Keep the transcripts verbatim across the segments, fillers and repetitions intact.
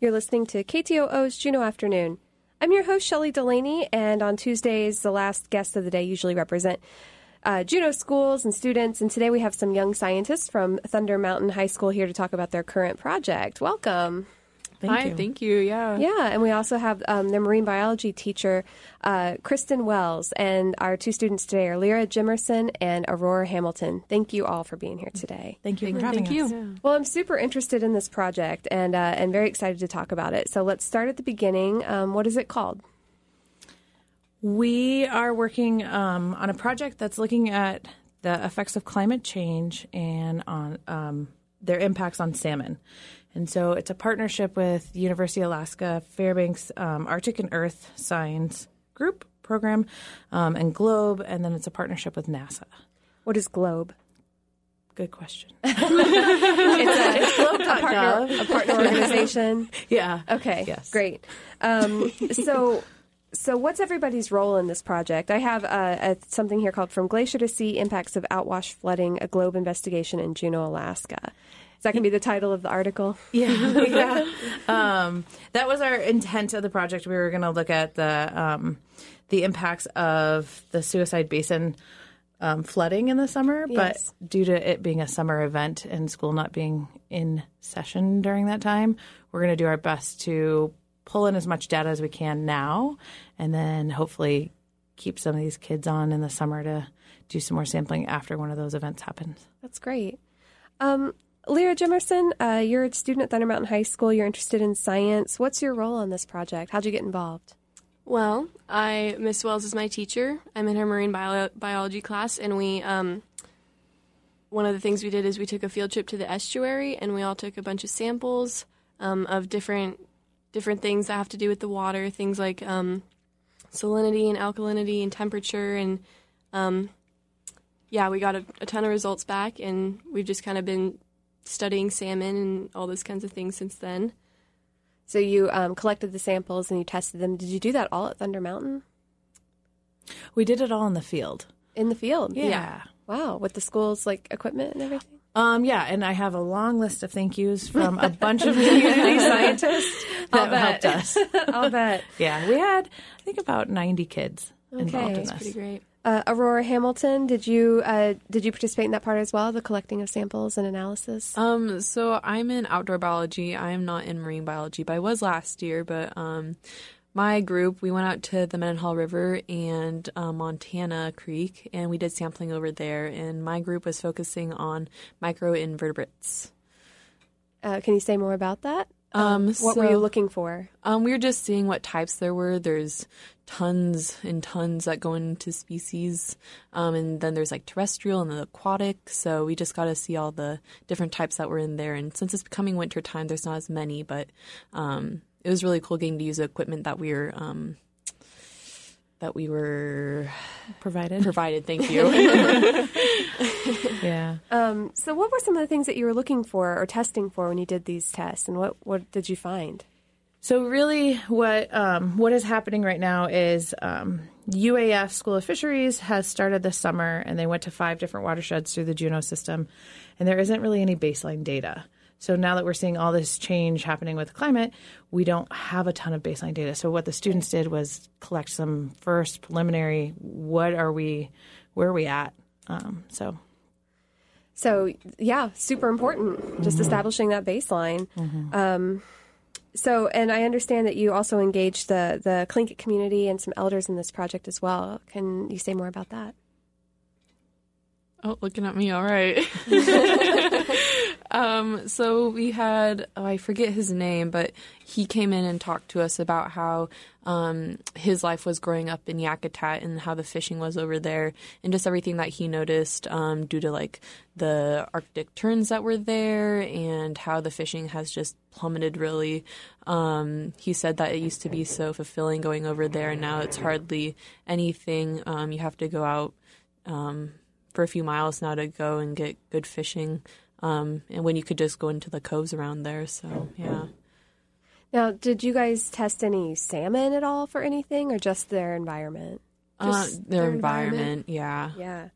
You're listening to K T O O's Juneau Afternoon. I'm your host, Shelley Delaney, and on Tuesdays, the last guests of the day usually represent uh, Juneau schools and students, and today we have some young scientists from Thunder Mountain High School here to talk about their current project. Welcome. Thank Hi, you. thank you, yeah. Yeah, and we also have um, their marine biology teacher, uh, Kristen Wells, and our two students today are Lyra Jimerson and Aurora Hamilton. Thank you all for being here today. Thank you Thank, for having thank us. you. Yeah. Well, I'm super interested in this project and, uh, and very excited to talk about it. So let's start at the beginning. Um, what is it called? We are working um, on a project that's looking at the effects of climate change and on um, their impacts on salmon. And so it's a partnership with University of Alaska Fairbanks um, Arctic and Earth Science Group program um, and GLOBE, and then it's a partnership with NASA. What is GLOBE? Good question. It's a, it's GLOBE, a partner, a partner organization. Yeah. Okay, Yes. great. Um, so, so what's everybody's role in this project? I have uh, a, something here called From Glacier to Sea, Impacts of Outwash Flooding, a GLOBE Investigation in Juneau, Alaska. Is that going to be the title of the article? Yeah, yeah. Um, that was our intent of the project. We were going to look at the um, the impacts of the Suicide Basin um, flooding in the summer, Yes. but due to it being a summer event and school not being in session during that time, we're going to do our best to pull in as much data as we can now, and then hopefully keep some of these kids on in the summer to do some more sampling after one of those events happens. That's great. Um, Lyra Jimerson, uh, you're a student at Thunder Mountain High School. You're interested in science. What's your role on this project? How'd you get involved? Well, I Miss Wells is my teacher. I'm in her marine bio- biology class, and we um, one of the things we did is we took a field trip to the estuary, and we all took a bunch of samples um, of different different things that have to do with the water, things like um, salinity and alkalinity and temperature, and um, yeah, we got a, a ton of results back, and we've just kind of been studying salmon and all those kinds of things since then. So you um, collected the samples and you tested them. Did you do that all at Thunder Mountain? We did it all in the field. In the field? Yeah. Wow, with the school's like equipment and everything? Um, yeah, and I have a long list of thank yous from a bunch of community scientists I'll that bet. helped us. I'll bet. Yeah, we had, I think, about ninety kids involved in That's this. Pretty great. Uh, Aurora Hamilton, did you uh, did you participate in that part as well, the collecting of samples and analysis? Um, so I'm in outdoor biology. I am not in marine biology, but I was last year. But um, my group, we went out to the Mendenhall River and uh, Montana Creek, and we did sampling over there. And my group was focusing on microinvertebrates. Uh, can you say more about that? Um, what so, were you looking for? Um, we were just seeing what types there were. There's tons and tons that go into species, um, and then there's like terrestrial and the aquatic. So we just got to see all the different types that were in there. And since it's becoming winter time, there's not as many, but um, it was really cool getting to use the equipment that we were um, that we were Provided. provided. Thank you. Yeah. Um, so what were some of the things that you were looking for or testing for when you did these tests, and what, what did you find? So really what um, what is happening right now is um, U A F School of Fisheries has started this summer, and they went to five different watersheds through the Juneau system, and there isn't really any baseline data. So now that we're seeing all this change happening with climate, we don't have a ton of baseline data. So what the students did was collect some first preliminary, what are we, where are we at? Um, so... So, yeah, super important, just Mm-hmm. establishing that baseline. Mm-hmm. Um, so, and I understand that you also engaged the, the Tlingit community and some elders in this project as well. Can you say more about that? Oh, looking at me, all right. um, so we had, oh, I forget his name, but he came in and talked to us about how um, his life was growing up in Yakutat and how the fishing was over there and just everything that he noticed um, due to like the Arctic terns that were there and how the fishing has just plummeted really. Um, he said that it used to be so fulfilling going over there and now it's hardly anything. Um, you have to go out um, for a few miles now to go and get good fishing, um, and when you could just go into the coves around there. So, yeah. Now, did you guys test any salmon at all for anything, or just their environment? Uh, Just their, their environment, environment. yeah. Yeah.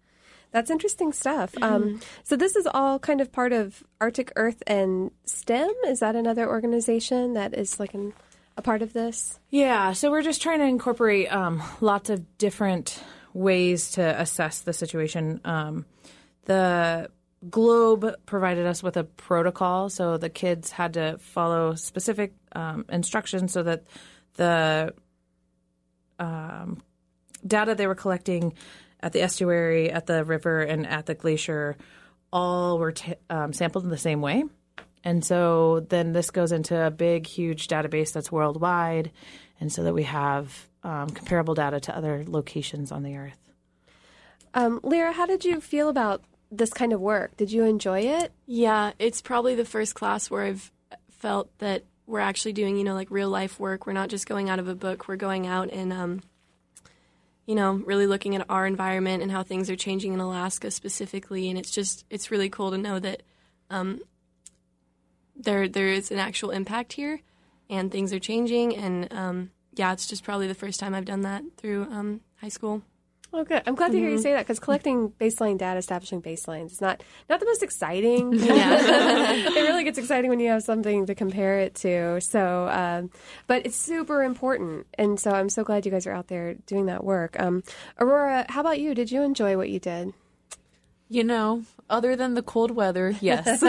That's interesting stuff. Mm-hmm. Um, so this is all kind of part of Arctic Earth and STEM. Is that another organization that is like an, a part of this? Yeah, so we're just trying to incorporate um, lots of different ways to assess the situation. Um, the Globe provided us with a protocol, so the kids had to follow specific um, instructions so that the um, data they were collecting at the estuary, at the river, and at the glacier all were t- um, sampled in the same way. And so then this goes into a big, huge database that's worldwide, and so that we have um, comparable data to other locations on the Earth. Um, Lyra, how did you feel about this kind of work? Did you enjoy it? Yeah, it's probably the first class where I've felt that we're actually doing, you know, like real life work. We're not just going out of a book. We're going out and, um, you know, really looking at our environment and how things are changing in Alaska specifically. And it's just, it's really cool to know that um, there there is an actual impact here and things are changing. And, um, yeah, it's just probably the first time I've done that through um, high school. Oh, good. I'm glad to hear you say that, because collecting baseline data, establishing baselines is not, not the most exciting. Yeah. It really gets exciting when you have something to compare it to. So, um, but it's super important. And so I'm so glad you guys are out there doing that work. Um, Aurora, how about you? Did you enjoy what you did? You know, other than the cold weather, yes.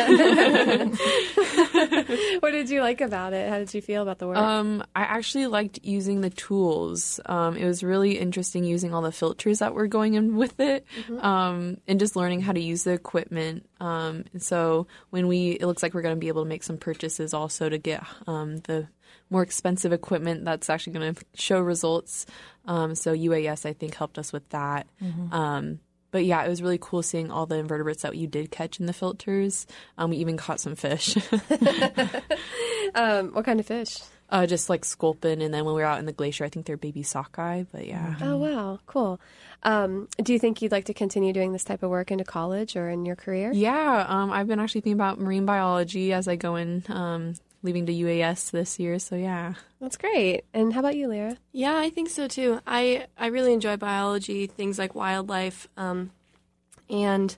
What did you like about it? How did you feel about the work? Um, I actually liked using the tools. Um, it was really interesting using all the filters that were going in with it, mm-hmm. um, and just learning how to use the equipment. Um, and so when we, it looks like we're going to be able to make some purchases also to get um, the more expensive equipment that's actually going to show results. Um, so U A S, I think, helped us with that. Mm-hmm. Um, But yeah, it was really cool seeing all the invertebrates that you did catch in the filters. Um, we even caught some fish. um, what kind of fish? Uh, just like sculpin, and then when we were out in the glacier, I think they're baby sockeye, but yeah. Oh, wow. Cool. Um, do you think you'd like to continue doing this type of work into college or in your career? Yeah, um, I've been actually thinking about marine biology as I go in, um, leaving to U A S this year, so yeah. That's great. And how about you, Lyra? Yeah, I think so too. I, I really enjoy biology, things like wildlife, um, and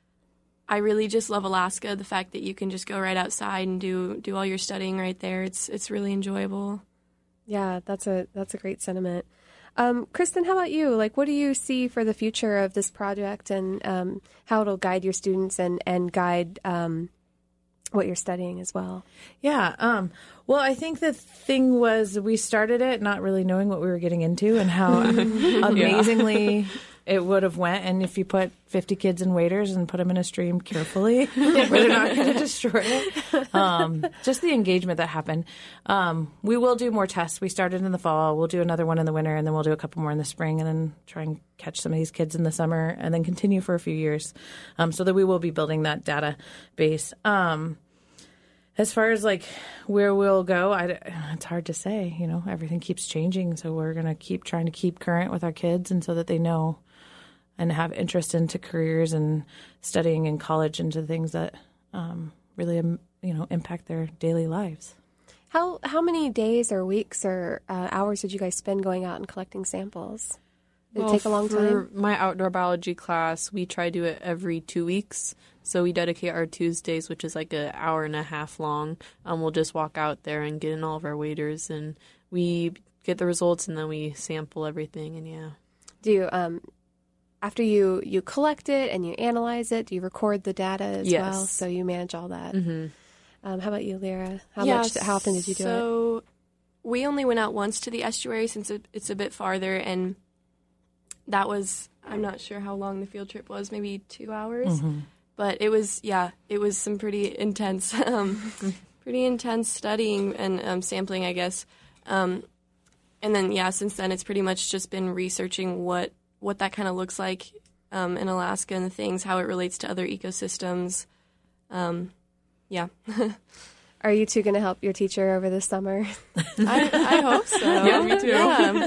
I really just love Alaska, the fact that you can just go right outside and do, do all your studying right there. It's it's really enjoyable. Yeah, that's a that's a great sentiment. Um, Kristen, how about you? Like, what do you see for the future of this project, and um, how it'll guide your students and, and guide um, what you're studying as well? Yeah. Um, well, I think the thing was we started it not really knowing what we were getting into and how amazingly yeah. it would have went. And if you put fifty kids in waders and put them in a stream carefully, where they're not going to destroy it. Um, just the engagement that happened. Um, we will do more tests. We started in the fall. We'll do another one in the winter, and then we'll do a couple more in the spring, and then try and catch some of these kids in the summer, and then continue for a few years, um, so that we will be building that database. Um, As far as, like, where we'll go, I, it's hard to say. You know, everything keeps changing, so we're going to keep trying to keep current with our kids, and so that they know and have interest into careers and studying in college into things that um, really, um, you know, impact their daily lives. How how many days or weeks or uh, hours did you guys spend going out and collecting samples? Did well, it take a long for time? My outdoor biology class, we try to do it every two weeks. So we dedicate our Tuesdays, which is like an hour and a half long. Um, we'll just walk out there and get in all of our waders, and we get the results, and then we sample everything, and yeah. Do you, um, after you, you collect it and you analyze it, do you record the data as yes. well? So you manage all that. Mm-hmm. Um, how about you, Lyra? How yeah, much? How often did you do so it? So we only went out once to the estuary since it, it's a bit farther, and that was, I'm not sure how long the field trip was, maybe two hours. Mm-hmm. But it was, yeah, it was some pretty intense, um, pretty intense studying and um, sampling, I guess. Um, and then, yeah, since then it's pretty much just been researching what, what that kind of looks like um, in Alaska and the things, how it relates to other ecosystems. Um, yeah. Are you two going to help your teacher over the summer? I, I hope so. Yeah, me too.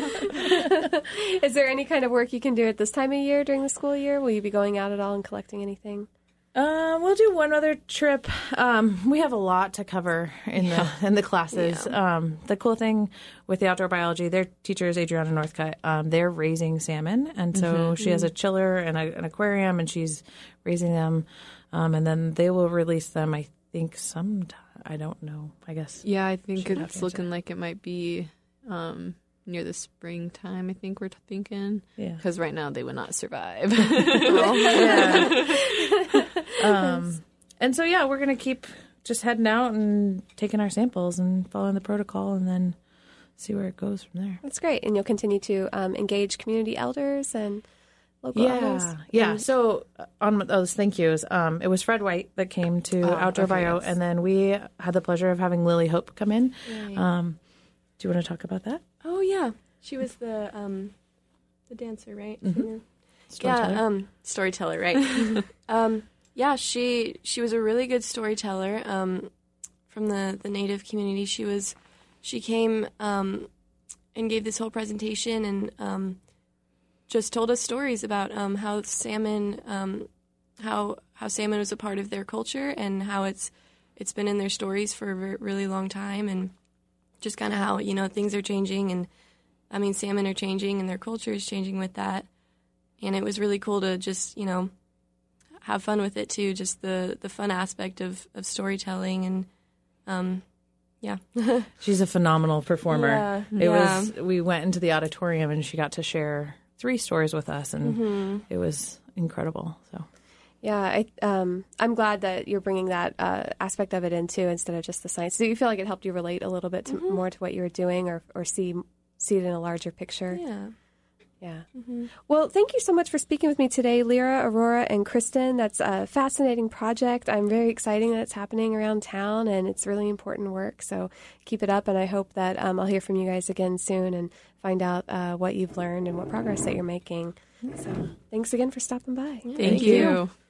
Yeah. Is there any kind of work you can do at this time of year during the school year? Will you be going out at all and collecting anything? Uh, we'll do one other trip. Um, we have a lot to cover in the in the classes. Yeah. Um, the cool thing with the outdoor biology, their teacher is Adriana Northcutt. Um, they're raising salmon, and so mm-hmm. she has a chiller and a, an aquarium, and she's raising them. Um, and then they will release them, I think, sometime. I don't know. I guess. Yeah, I think it's looking like it might be um, near the springtime, I think we're thinking. Yeah. Because right now they would not survive. yeah. um, and so, yeah, we're going to keep just heading out and taking our samples and following the protocol and then see where it goes from there. That's great. And you'll continue to um, engage community elders and local yeah. elders. Yeah. And So on those thank yous, um, it was Fred White that came to Oh, Outdoor okay, Bio, yes. and then we had the pleasure of having Lily Hope come in. Right. Um, do you want to talk about that? Oh yeah, she was the um, the dancer, right? Mhm. Singer. Storyteller? Yeah, um, storyteller, right? um, yeah, she she was a really good storyteller um, from the, the Native community. She was she came um, and gave this whole presentation and um, just told us stories about um, how salmon um, how how salmon was a part of their culture and how it's it's been in their stories for a re- really long time, and just kind of how, you know, things are changing, and I mean salmon are changing and their culture is changing with that. And it was really cool to just, you know, have fun with it too, just the, the fun aspect of, of storytelling. And, um, yeah. She's a phenomenal performer. Yeah, It yeah. was. We went into the auditorium and she got to share three stories with us, and Mm-hmm. it was incredible. So Yeah, I, um, I'm glad that you're bringing that uh, aspect of it in too, instead of just the science. Do you feel like it helped you relate a little bit to, Mm-hmm. more to what you were doing, or or see see it in a larger picture? Yeah. Yeah. Mm-hmm. Well, thank you so much for speaking with me today, Lyra, Aurora, and Kristen. That's a fascinating project. I'm very excited that it's happening around town, and it's really important work. So keep it up, and I hope that um, I'll hear from you guys again soon and find out uh, what you've learned and what progress that you're making. So thanks again for stopping by. Thank, Thank you. you.